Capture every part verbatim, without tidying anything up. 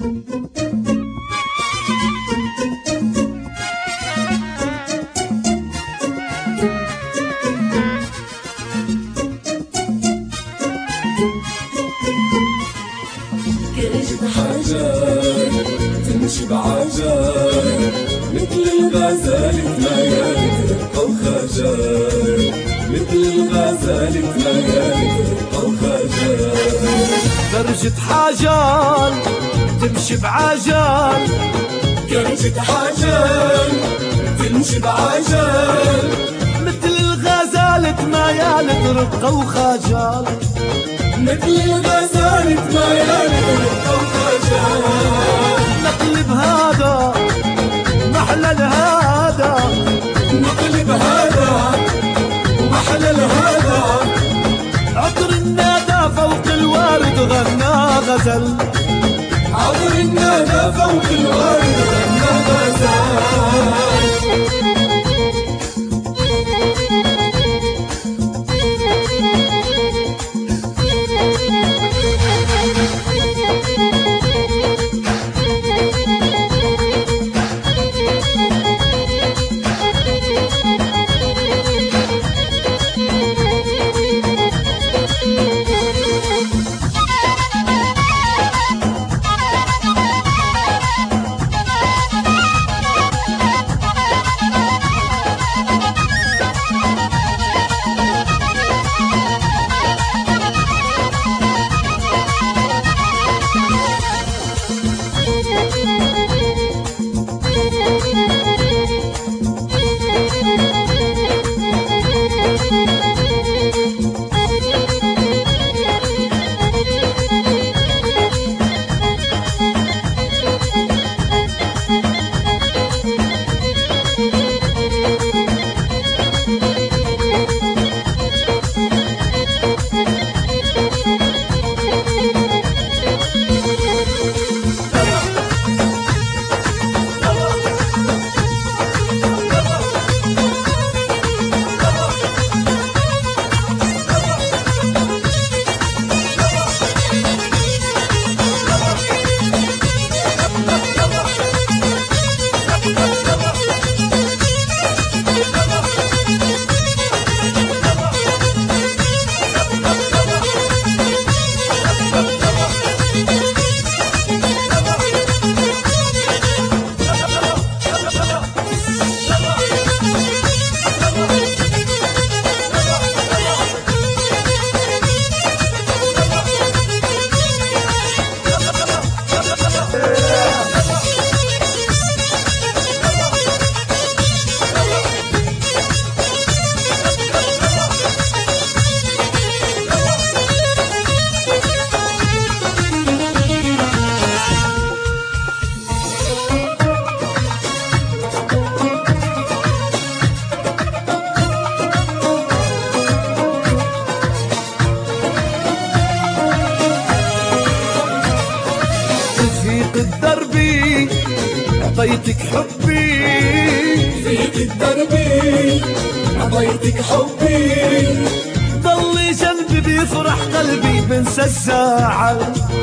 كرجت حاجات تمشي بعجال مثل الغزالة ميالك رقة وخجال، مثل الغزالة ميالك رقة وخجال. كرجت حاجال تمشي بعجال، كرجت حاجال تمشي بعجال مثل الغزالة ميالك رقة وخجال، مثل الغزالة ميالك رقة وخجال. نقلب هذا محلى الهذا، نقلب هذا ومحلى الهذا. عطر الندى فوق الورد غنى غزل، عطر الندى فوق الورد غنى غزل. الدربي عطيتك حبي، فيك الدربي عطيتك حبي. ضلي جنبي بيفرح قلبي بنسى الزعل،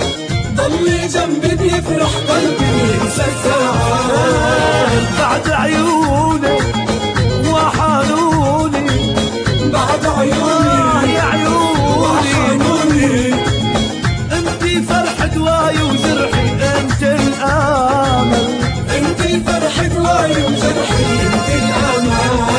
ضلي جنبي بيفرح قلبي بنسى الزعل. بعد عيونك وحنوني، بعد عيوني يا عيوني انتي فرح دواي وجرحي، انت الامل، انتي فرح دواي وجرحي، انتي الامل.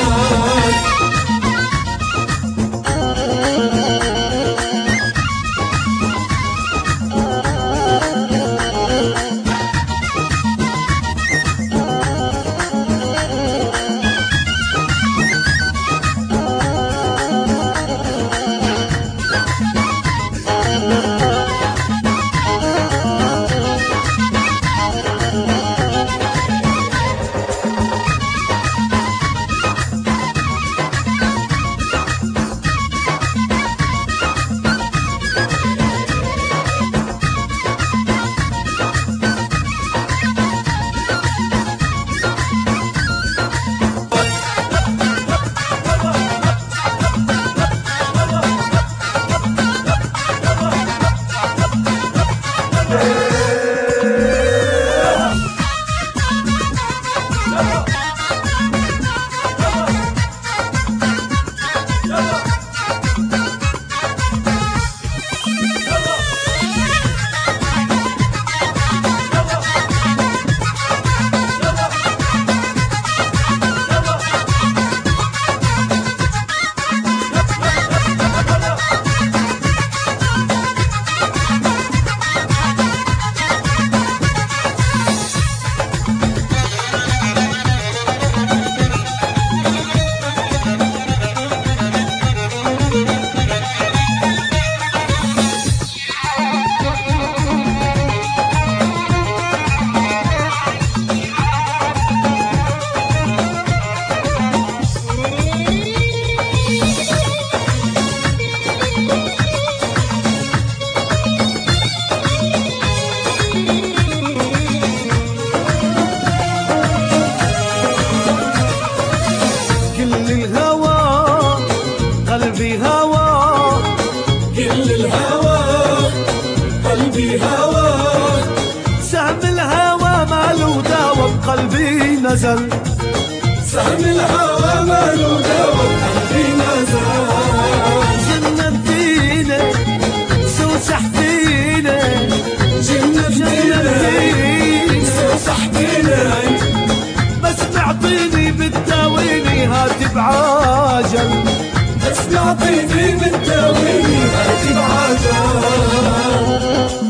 في هواك سهم الهوى ماله داوى بقلبي نزل سهم الهوى ماله داوى بقلبي نزل جنن فينا سوسح فينا جنن فينا سوسح فينا بس معطيني بتداويني هاتي بعاجل بس معطيني بتداويني هاتي بعاجل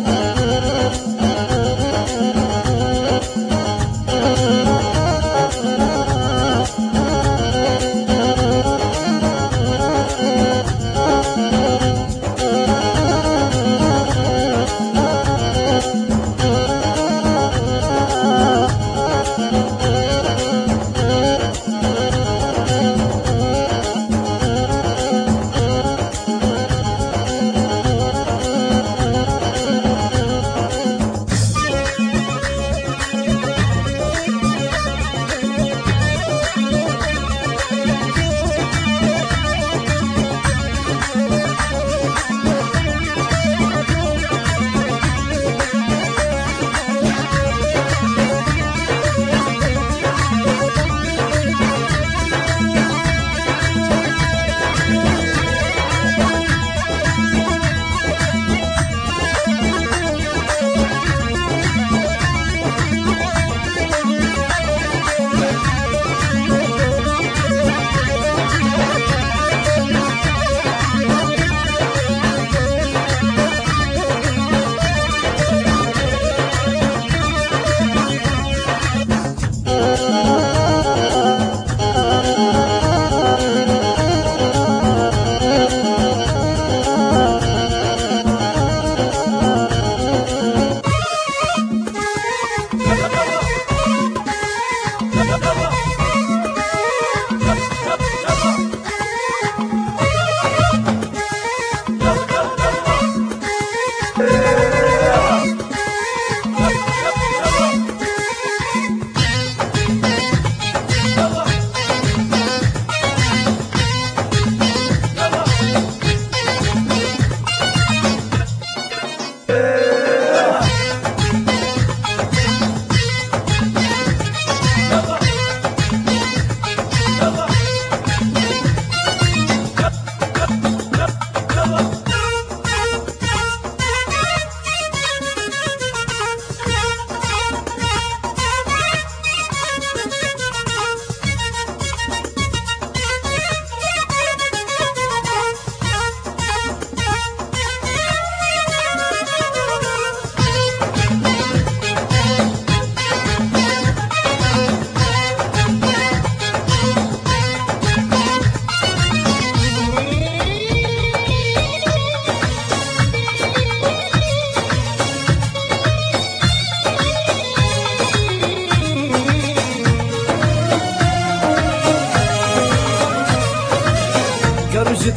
كرجة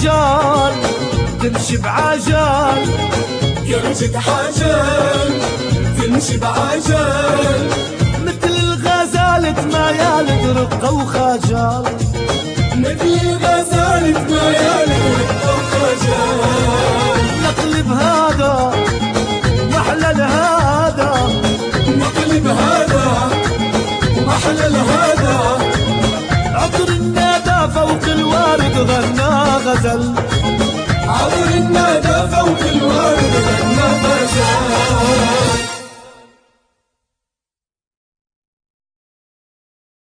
حجر تمشي بعجل كرجة حجر تمشي بعجل مثل الغزالة ميال رقة وخجل مثل الغزالة ميال رقة وخجل نقلب هذا محلى هذا نقلب هذا محلى هذا عطر الندى فوق الورد غنى غزل عطر الندى فوق الورد غنى غزل